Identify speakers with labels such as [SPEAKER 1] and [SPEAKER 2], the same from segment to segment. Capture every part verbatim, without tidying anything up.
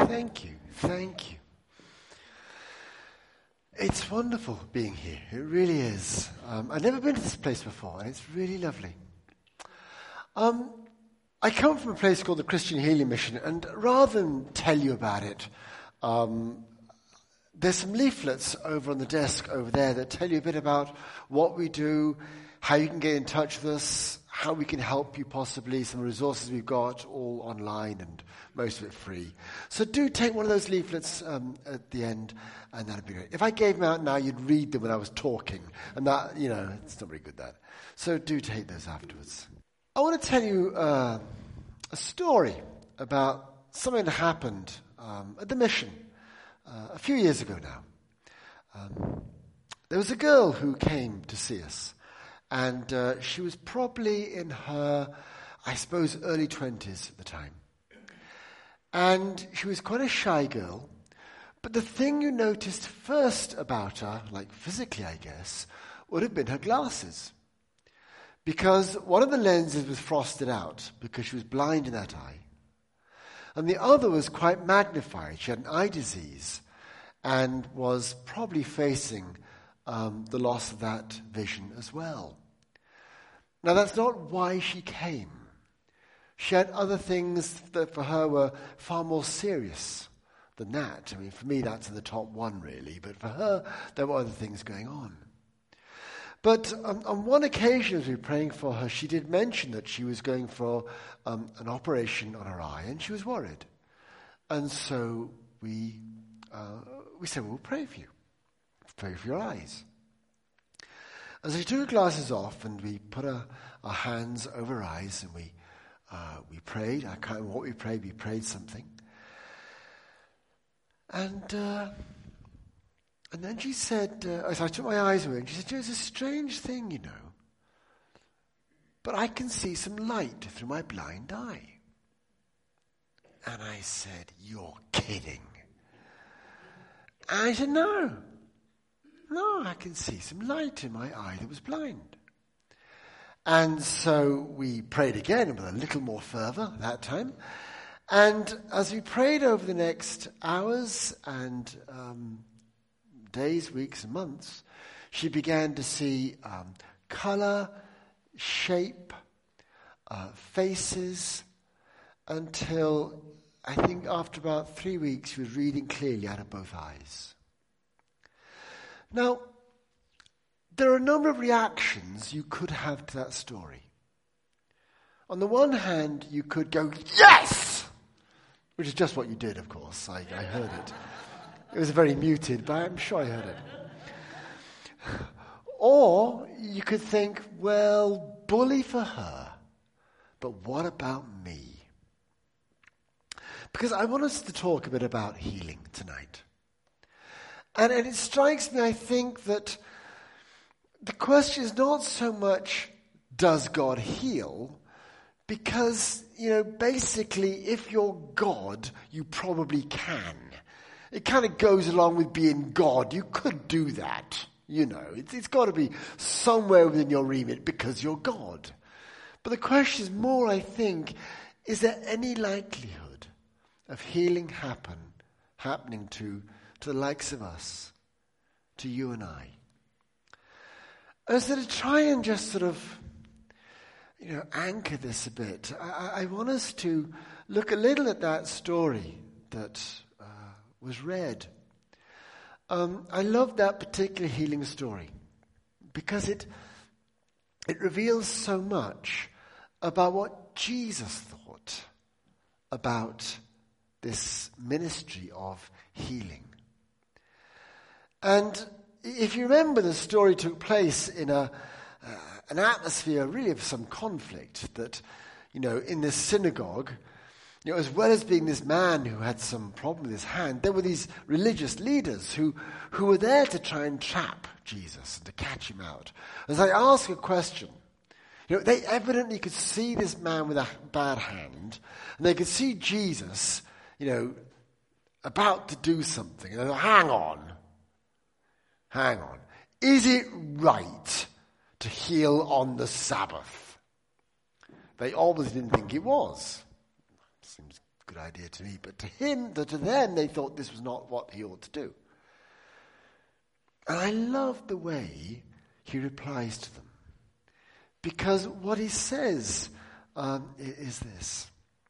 [SPEAKER 1] Thank you, thank you. It's wonderful being here. It really is. Um, I've never been to this place before, and it's really lovely. Um, I come from a place called the Christian Healing Mission, and rather than tell you about it, um, there's some leaflets over on the desk over there that tell you a bit about what we do, how you can get in touch with us, how we can help you possibly, some resources we've got, all online and most of it free. So do take one of those leaflets um, at the end, and that'd be great. If I gave them out now, you'd read them when I was talking, and that, you know, it's not very good, that. So do take those afterwards. I want to tell you uh, a story about something that happened um, at the mission uh, a few years ago now. Um, there was a girl who came to see us, and uh, she was probably in her, I suppose, early twenties at the time. And she was quite a shy girl, but the thing you noticed first about her, like physically I guess, would have been her glasses. Because one of the lenses was frosted out because she was blind in that eye. And the other was quite magnified. She had an eye disease and was probably facing um, the loss of that vision as well. Now that's not why she came. She had other things that for her were far more serious than that. I mean, for me that's in the top one really, but for her there were other things going on. But um, on one occasion as we were praying for her, she did mention that she was going for um, an operation on her eye, and she was worried. And so we uh, we said, well, we'll pray for you. Pray for your eyes. And so she took her glasses off, and we put our, our hands over her eyes, and we uh, we prayed. I can't remember what we prayed. We prayed something. And... Uh, And then she said, uh, so I took my eyes away, and she said, it's a strange thing, you know, but I can see some light through my blind eye. And I said, you're kidding. And I said, no, no, I can see some light in my eye that was blind. And so we prayed again with a little more fervor that time. And as we prayed over the next hours and um days, weeks, and months, she began to see um, color, shape, uh, faces, until I think after about three weeks she was reading clearly out of both eyes. Now, there are a number of reactions you could have to that story. On the one hand, you could go, yes! Which is just what you did, of course. I, I heard it. It was very muted, but I'm sure I heard it. Or you could think, well, bully for her, but what about me? Because I want us to talk a bit about healing tonight. And, and it strikes me, I think, that the question is not so much, does God heal? Because, you know, basically, if you're God, you probably can. It kind of goes along with being God. You could do that, you know. It's, it's got to be somewhere within your remit because you're God. But the question is more, I think, is there any likelihood of healing happen, happening to, to the likes of us, to you and I? And so to try and just sort of, you know, anchor this a bit, I, I want us to look a little at that story that was read. Um, I love that particular healing story because it it reveals so much about what Jesus thought about this ministry of healing. And if you remember, the story took place in a uh, an atmosphere really of some conflict. That, you know, in this synagogue, you know, as well as being this man who had some problem with his hand, there were these religious leaders who, who were there to try and trap Jesus and to catch him out. As I ask a question, you know, they evidently could see this man with a bad hand, and they could see Jesus, you know, about to do something. And they thought, hang on, hang on. Is it right to heal on the Sabbath? They obviously didn't think it was. Seems a good idea to me, but to him, to them, they thought this was not what he ought to do. And I love the way he replies to them. Because what he says um, is this.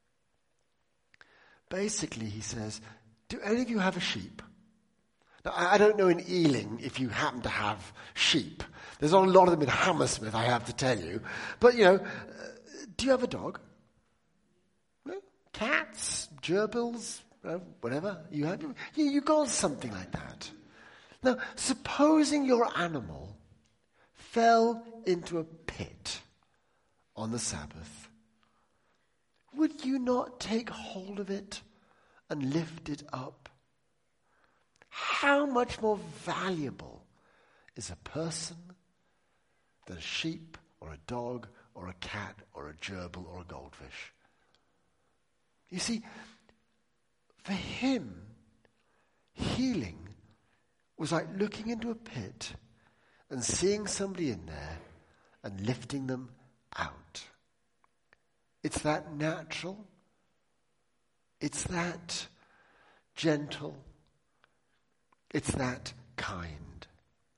[SPEAKER 1] Basically, he says, do any of you have a sheep? Now, I don't know in Ealing if you happen to have sheep. There's not a lot of them in Hammersmith, I have to tell you. But, you know, uh, do you have a dog? No? Cats? Gerbils? Uh, whatever you have? You, you got something like that. Now, supposing your animal fell into a pit on the Sabbath, would you not take hold of it and lift it up? How much more valuable is a person than a sheep or a dog or a cat or a gerbil or a goldfish? You see, for him, healing was like looking into a pit and seeing somebody in there and lifting them out. It's that natural. It's that gentle. It's that kind.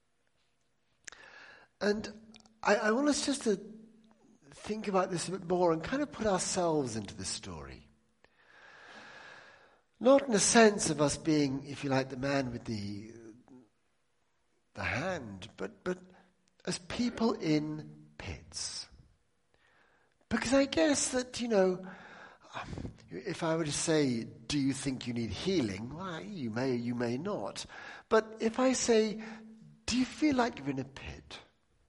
[SPEAKER 1] And I, I want us just to think about this a bit more and kind of put ourselves into this story. Not in the sense of us being, if you like, the man with the the hand, but but as people in pits. Because I guess that, you know, if I were to say, do you think you need healing? Well, you may or you may not. But if I say, do you feel like you're in a pit?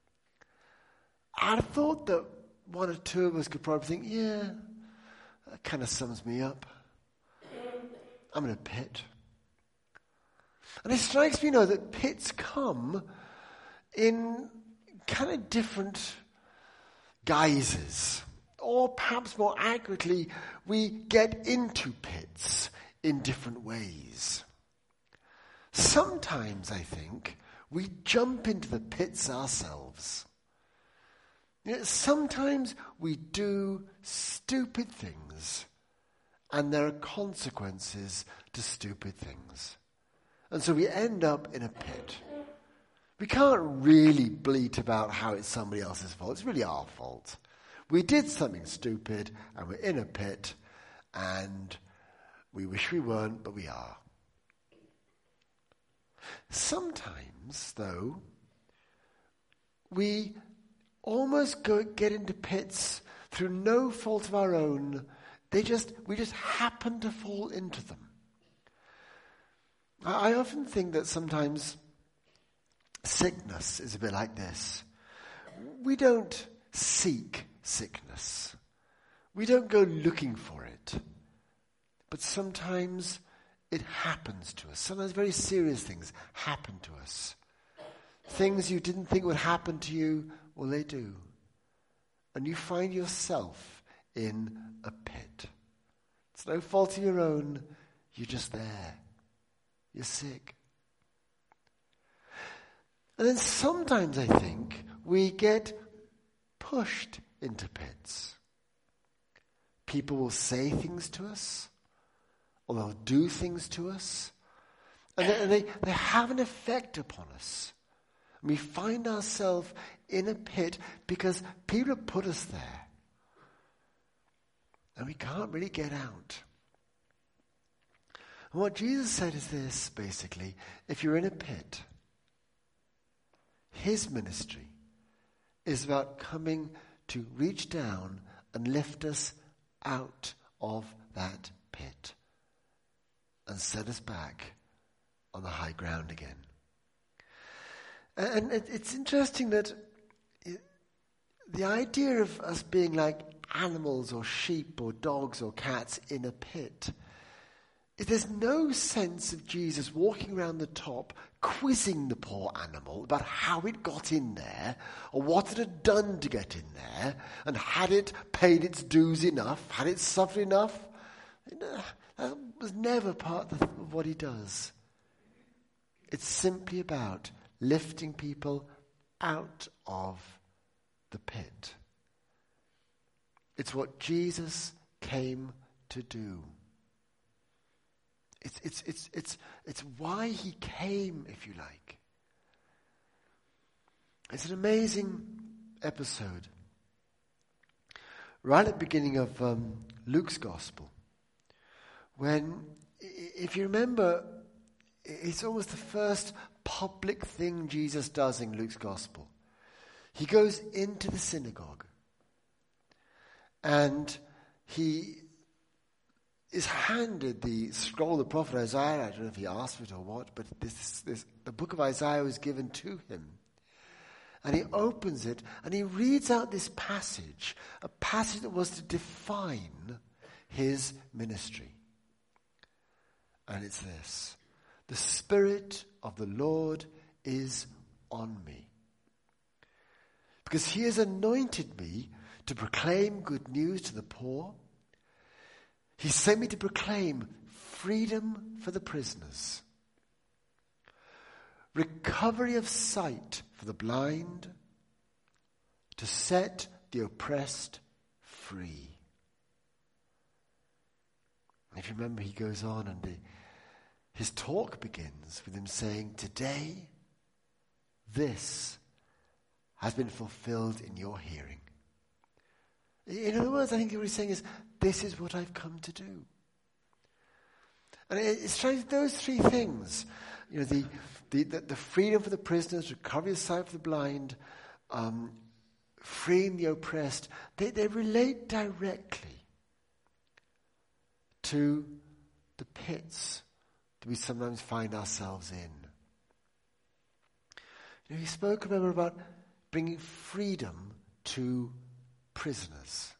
[SPEAKER 1] I thought that one or two of us could probably think, yeah, that kind of sums me up. I'm in a pit. And it strikes me, you know, that pits come in kind of different guises. Or perhaps more accurately, we get into pits in different ways. Sometimes, I think, we jump into the pits ourselves. You know, sometimes we do stupid things, and there are consequences to stupid things. And so we end up in a pit. We can't really bleat about how it's somebody else's fault. It's really our fault. We did something stupid, and we're in a pit, and we wish we weren't, but we are. Sometimes, though, we almost go, get into pits through no fault of our own. They just we just happen to fall into them. I often think that sometimes sickness is a bit like this. We don't seek sickness. We don't go looking for it. But sometimes it happens to us. Sometimes very serious things happen to us. Things you didn't think would happen to you, well, they do. And you find yourself in a pit. It's no fault of your own. You're just there. You're sick. And then sometimes I think we get pushed into pits. People will say things to us, or they'll do things to us, and they, and they, they have an effect upon us. And we find ourselves in a pit because people have put us there. And we can't really get out. And what Jesus said is this, basically: if you're in a pit, his ministry is about coming to reach down and lift us out of that pit and set us back on the high ground again. And it's interesting that the idea of us being like animals or sheep or dogs or cats in a pit, there's no sense of Jesus walking around the top quizzing the poor animal about how it got in there or what it had done to get in there, and had it paid its dues enough, had it suffered enough. That was never part of what he does. It's simply about lifting people out of the pit. It's what Jesus came to do. It's, it's, it's, it's, it's why he came, if you like. It's an amazing episode. Right at the beginning of um, Luke's Gospel, when, if you remember, it's almost the first public thing Jesus does in Luke's Gospel. He goes into the synagogue and he is handed the scroll of the prophet Isaiah. I don't know if he asked for it or what, but this, this, the book of Isaiah was given to him. And he opens it and he reads out this passage, a passage that was to define his ministry. And it's this: the Spirit of the Lord is on me, because he has anointed me to proclaim good news to the poor. He sent me to proclaim freedom for the prisoners, recovery of sight for the blind, to set the oppressed free. If you remember, he goes on and the, his talk begins with him saying, today, this has been fulfilled in your hearing. In other words, I think what he's saying is, this is what I've come to do. And it's trying those three things, you know, the, the, the, the freedom for the prisoners, recovery of sight for the blind, um, freeing the oppressed, they, they relate directly to the pits that we sometimes find ourselves in. You know, he spoke, remember, about bringing freedom to prisoners.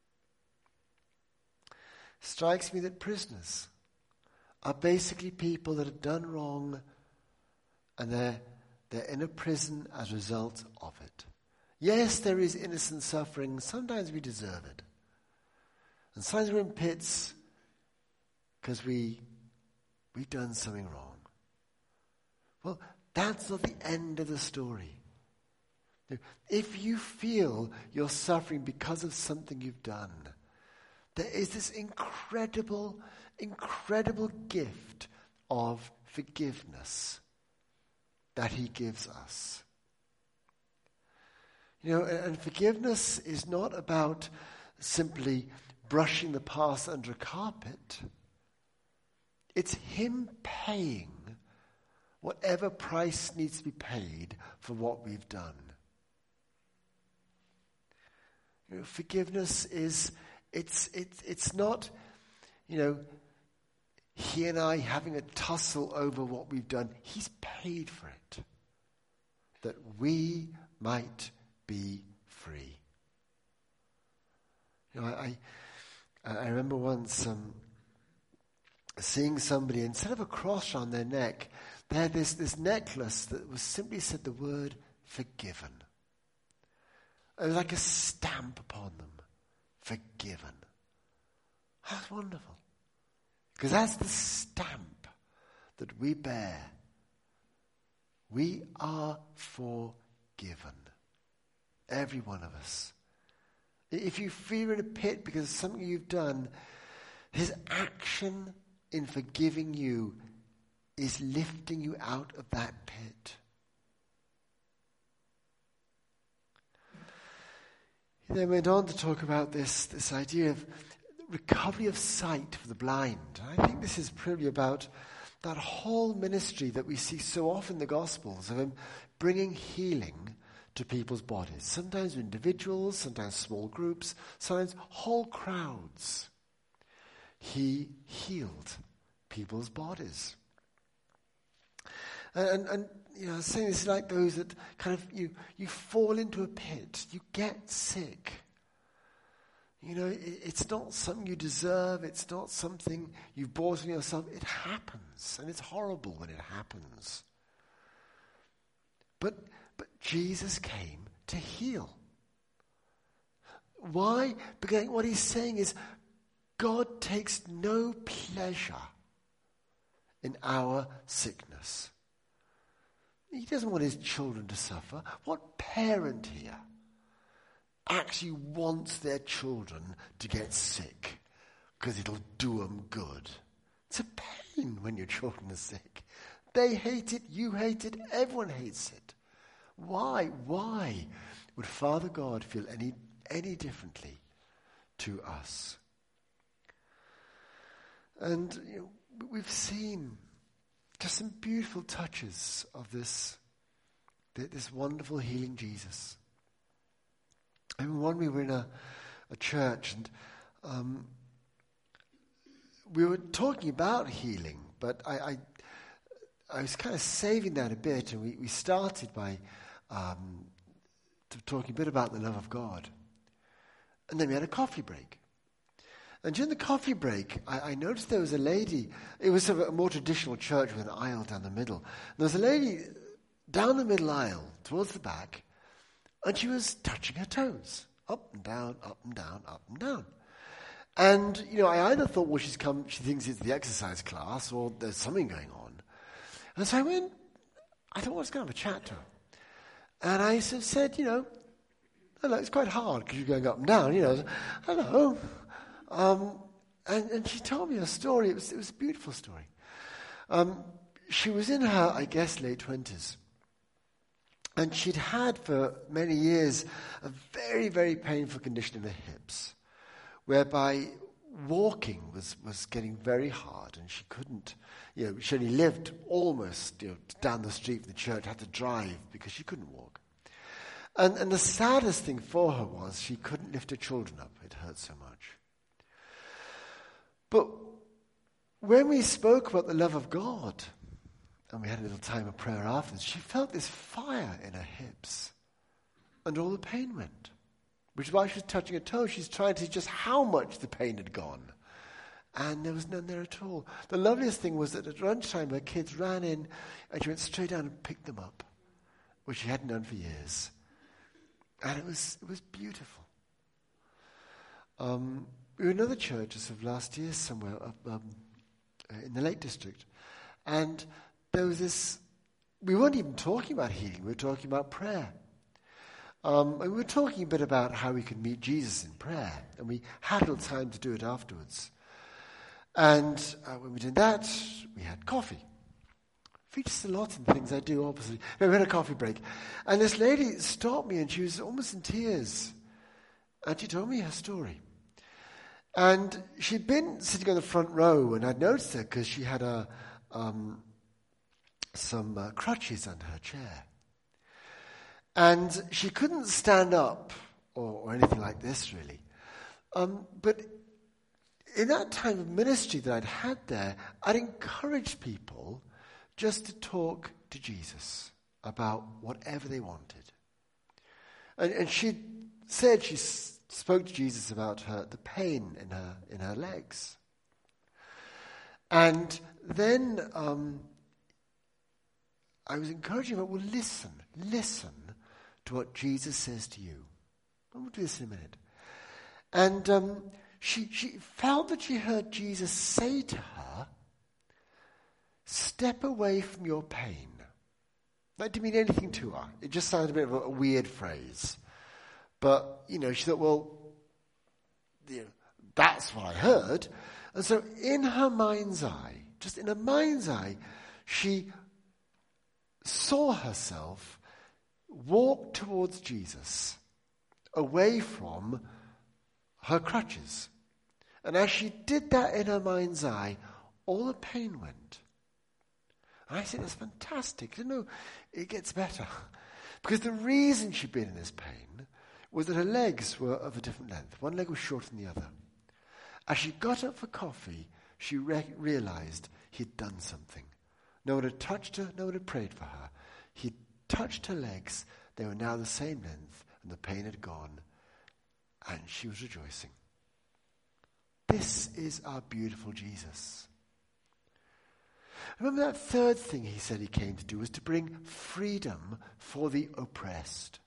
[SPEAKER 1] Strikes me that prisoners are basically people that have done wrong and they're, they're in a prison as a result of it. Yes, there is innocent suffering. Sometimes we deserve it. And sometimes we're in pits because we, we've done something wrong. Well, that's not the end of the story. If you feel you're suffering because of something you've done, there is this incredible, incredible gift of forgiveness that he gives us. You know, and forgiveness is not about simply brushing the past under a carpet. It's him paying whatever price needs to be paid for what we've done. You know, forgiveness is, it's, it's, it's not, you know, he and I having a tussle over what we've done. He's paid for it, that we might be free. You know, I, I, I remember once um, seeing somebody, instead of a cross around their neck, they had this, this necklace that was simply said the word forgiven. It was like a stamp upon them. Forgiven. That's wonderful. Because that's the stamp that we bear. We are forgiven. Every one of us. If you feel in a pit because of something you've done, his action in forgiving you is lifting you out of that pit. He then went on to talk about this, this idea of recovery of sight for the blind. I think this is probably about that whole ministry that we see so often in the Gospels of him bringing healing to people's bodies. Sometimes individuals, sometimes small groups, sometimes whole crowds. He healed people's bodies. And, and, and you know, saying this is like those that kind of, you, you fall into a pit, you get sick. You know, it, it's not something you deserve, it's not something you've brought on yourself. It happens, and it's horrible when it happens. But, but Jesus came to heal. Why? Because what he's saying is, God takes no pleasure in our sickness. He doesn't want his children to suffer. What parent here actually wants their children to get sick because it'll do them good? It's a pain when your children are sick. They hate it, you hate it, everyone hates it. Why, why would Father God feel any, any differently to us? And you know, we've seen just some beautiful touches of this, this wonderful healing Jesus. I remember when we were in a, a church and um, we were talking about healing, but I, I, I was kind of saving that a bit, and we, we started by um, talking a bit about the love of God. And then we had a coffee break. And during the coffee break, I, I noticed there was a lady. It was a, a more traditional church with an aisle down the middle. And there was a lady down the middle aisle, towards the back, and she was touching her toes. Up and down, up and down, up and down. And, you know, I either thought, well, she's come, she thinks it's the exercise class, or there's something going on. And so I went, I thought, well, I was going to have a chat to her. And I sort of said, you know, hello, it's quite hard because you're going up and down, you know. Hello. Um, and, and she told me a story. It was, it was a beautiful story. Um, she was in her, I guess, late twenties. And she'd had for many years a very, very painful condition in her hips, whereby walking was, was getting very hard, and she couldn't, you know, she only lived almost, you know, down the street from the church, had to drive because she couldn't walk. And, and the saddest thing for her was she couldn't lift her children up. It hurt so much. But when we spoke about the love of God, and we had a little time of prayer afterwards, she felt this fire in her hips, and all the pain went. Which is why she was touching her toes. She's trying to see just how much the pain had gone. And there was none there at all. The loveliest thing was that at lunchtime her kids ran in and she went straight down and picked them up, which she hadn't done for years. And it was it was beautiful. Um, we were in another church as of last year somewhere up um, in the Lake District. And there was this, we weren't even talking about healing, we were talking about prayer. Um, and we were talking a bit about how we could meet Jesus in prayer, and we had a little time to do it afterwards. And uh, when we did that, we had coffee. Features a lot in things I do, obviously. No, we had a coffee break. And this lady stopped me, and she was almost in tears. And she told me her story. And she'd been sitting on the front row, and I'd noticed her because she had a, um, some uh, crutches under her chair. And she couldn't stand up or, or anything like this, really. Um, but in that time of ministry that I'd had there, I'd encouraged people just to talk to Jesus about whatever they wanted. And, and she said she s- spoke to Jesus about her the pain in her in her legs. And then um, I was encouraging her, well, listen, listen to what Jesus says to you. And we'll do this in a minute. And um, she, she felt that she heard Jesus say to her, step away from your pain. That didn't mean anything to her. It just sounded a bit of a, a weird phrase. But, you know, she thought, well, you know, that's what I heard. And so in her mind's eye, just in her mind's eye, she saw herself walk towards Jesus, away from her crutches. And as she did that in her mind's eye, all the pain went. And I said, that's fantastic. You know, it gets better. Because the reason she'd been in this pain was that her legs were of a different length. One leg was shorter than the other. As she got up for coffee, she re- realized he'd done something. No one had touched her, no one had prayed for her. He'd touched her legs, they were now the same length, and the pain had gone, and she was rejoicing. This is our beautiful Jesus. Remember that third thing he said he came to do was to bring freedom for the oppressed.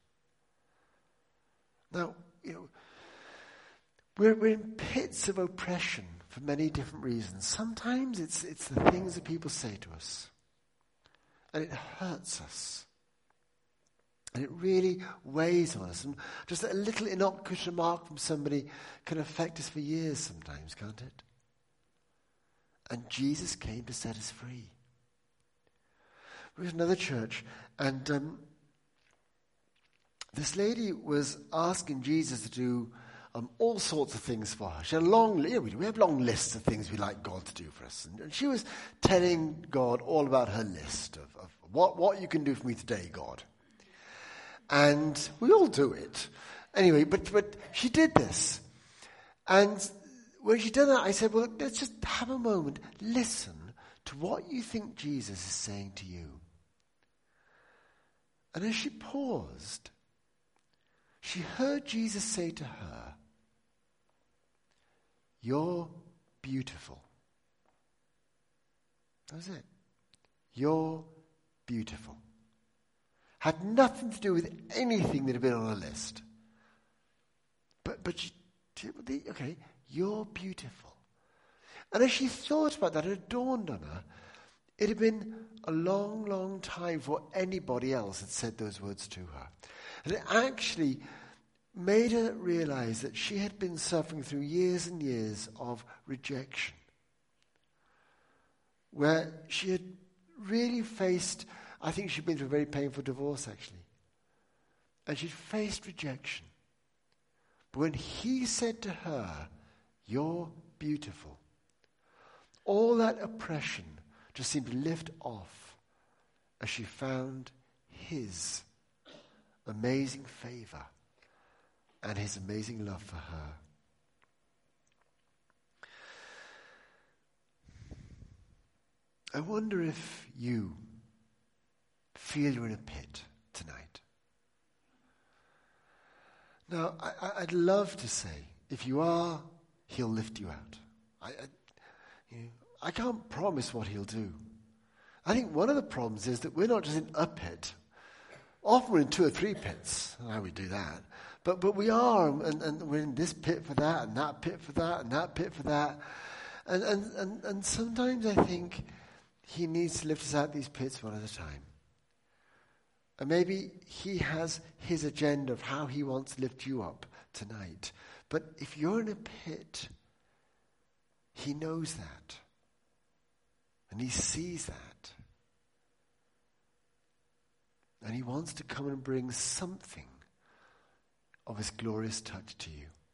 [SPEAKER 1] Now, you know, we're, we're in pits of oppression for many different reasons. Sometimes it's it's the things that people say to us, and it hurts us. And it really weighs on us. And just a little innocuous remark from somebody can affect us for years sometimes, can't it? And Jesus came to set us free. There was another church, and um, this lady was asking Jesus to do um, all sorts of things for her. She had a long, you know, we have long lists of things we like God to do for us. And, and she was telling God all about her list of, of what, what you can do for me today, God. And we all do it. Anyway, but, but she did this. And when she did that, I said, well, let's just have a moment. Listen to what you think Jesus is saying to you. And as she paused, she heard Jesus say to her, "You're beautiful." That was it. You're beautiful. Had nothing to do with anything that had been on her list. But, but she, okay, you're beautiful. And as she thought about that, it dawned on her, it had been a long, long time before anybody else had said those words to her. And it actually made her realize that she had been suffering through years and years of rejection, where she had really faced, I think she'd been through a very painful divorce, actually. And she'd faced rejection. But when he said to her, "You're beautiful," all that oppression just seemed to lift off as she found his amazing favor and his amazing love for her. I wonder if you feel you're in a pit tonight. Now, I, I'd love to say, if you are, he'll lift you out. I, I, you know, I can't promise what he'll do. I think one of the problems is that we're not just in a pit. Often we're in two or three pits. I don't know how we do that. But but we are, and, and we're in this pit for that, and that pit for that, and that pit for that. And, and, and, and sometimes I think he needs to lift us out these pits one at a time. And maybe he has his agenda of how he wants to lift you up tonight. But if you're in a pit, he knows that. And he sees that. And he wants to come and bring something of his glorious touch to you.